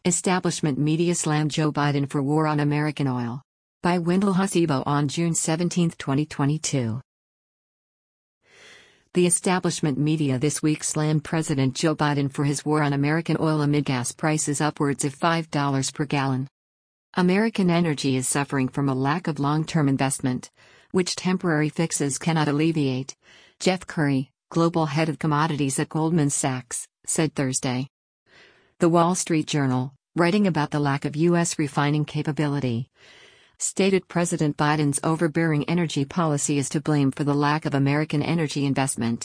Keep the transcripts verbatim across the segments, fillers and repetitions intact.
Establishment media slammed Joe Biden for war on American oil. By Wendell Husibo on June seventeenth, twenty twenty-two. The establishment media this week slammed President Joe Biden for his war on American oil amid gas prices upwards of five dollars per gallon. American energy is suffering from a lack of long-term investment, which temporary fixes cannot alleviate, Jeff Currie, global head of commodities at Goldman Sachs, said Thursday. The Wall Street Journal, writing about the lack of U S refining capability, stated President Biden's overbearing energy policy is to blame for the lack of American energy investment.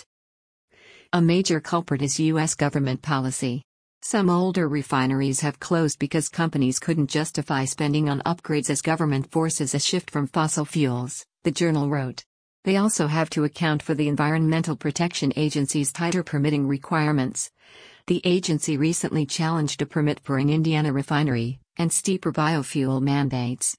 A major culprit is U S government policy. Some older refineries have closed because companies couldn't justify spending on upgrades as government forces a shift from fossil fuels, the journal wrote. They also have to account for the Environmental Protection Agency's tighter permitting requirements. The agency recently challenged a permit for an Indiana refinery, and steeper biofuel mandates.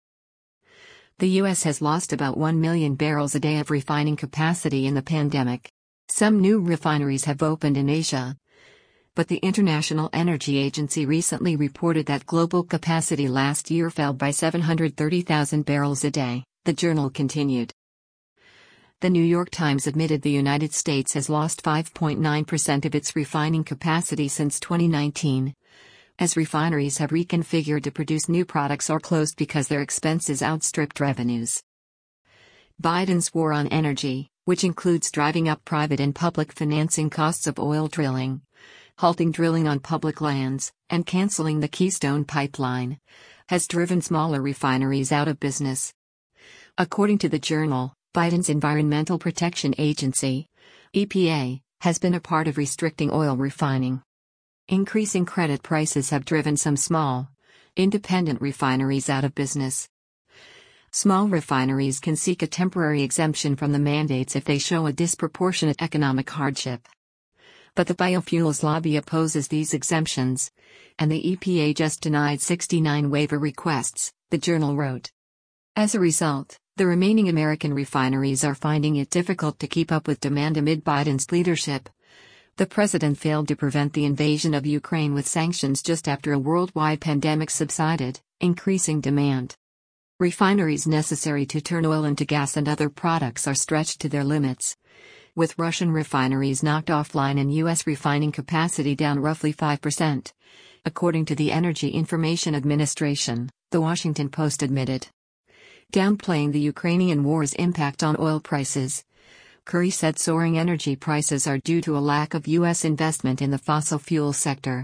The U S has lost about one million barrels a day of refining capacity in the pandemic. Some new refineries have opened in Asia. But the International Energy Agency recently reported that global capacity last year fell by seven hundred thirty thousand barrels a day, the journal continued. The New York Times admitted the United States has lost five point nine percent of its refining capacity since twenty nineteen, as refineries have reconfigured to produce new products or closed because their expenses outstripped revenues. Biden's war on energy, which includes driving up private and public financing costs of oil drilling, halting drilling on public lands, and canceling the Keystone Pipeline, has driven smaller refineries out of business. According to the journal, Biden's Environmental Protection Agency, E P A, has been a part of restricting oil refining. Increasing credit prices have driven some small, independent refineries out of business. Small refineries can seek a temporary exemption from the mandates if they show a disproportionate economic hardship. But the biofuels lobby opposes these exemptions, and the E P A just denied sixty-nine waiver requests, the journal wrote. As a result, the remaining American refineries are finding it difficult to keep up with demand amid Biden's leadership. The president failed to prevent the invasion of Ukraine with sanctions just after a worldwide pandemic subsided, increasing demand. Refineries necessary to turn oil into gas and other products are stretched to their limits, with Russian refineries knocked offline and U S refining capacity down roughly five percent, according to the Energy Information Administration, The Washington Post admitted. Downplaying the Ukrainian war's impact on oil prices, Currie said soaring energy prices are due to a lack of U S investment in the fossil fuel sector.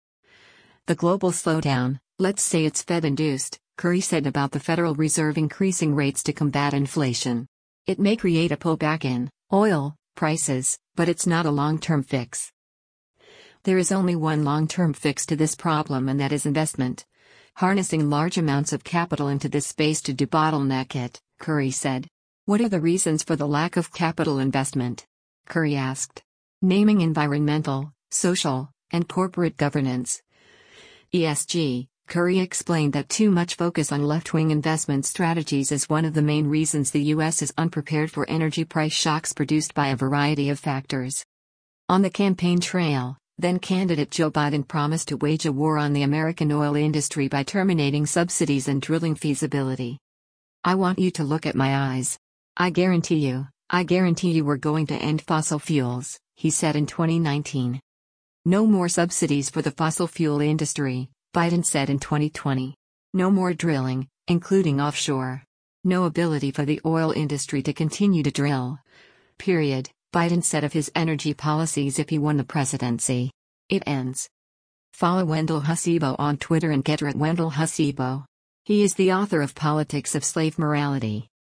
The global slowdown, let's say it's Fed-induced, Currie said about the Federal Reserve increasing rates to combat inflation. It may create a pullback in oil prices, but it's not a long-term fix. There is only one long-term fix to this problem, and that is investment. Harnessing large amounts of capital into this space to debottleneck it, Currie said. What are the reasons for the lack of capital investment? Currie asked. Naming environmental, social, and corporate governance. E S G, Currie explained that too much focus on left-wing investment strategies is one of the main reasons the U S is unprepared for energy price shocks produced by a variety of factors. On the campaign trail, then-candidate Joe Biden promised to wage a war on the American oil industry by terminating subsidies and drilling feasibility. I want you to look at my eyes. I guarantee you, I guarantee you we're going to end fossil fuels, he said in twenty nineteen. No more subsidies for the fossil fuel industry, Biden said in twenty twenty. No more drilling, including offshore. No ability for the oil industry to continue to drill. Period. Biden said of his energy policies if he won the presidency. It ends. Follow Wendell Husibo on Twitter and get her at Wendell Husibo. He is the author of Politics of Slave Morality.